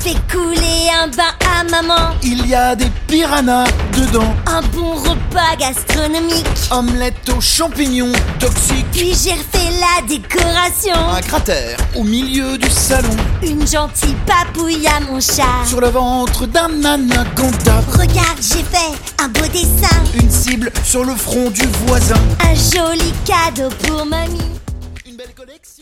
fait couler un bain à maman. Il y a des piranhas dedans. Un bon repas gastronomique. Omelette aux champignons toxiques. Puis j'ai refait la décoration. Un cratère au milieu du salon. Une gentille papouille à mon chat. Sur le ventre d'un anaconda. Regarde, j'ai fait un beau dessin. Une cible sur le front du voisin. Un joli cadeau pour mamie. Une belle collection.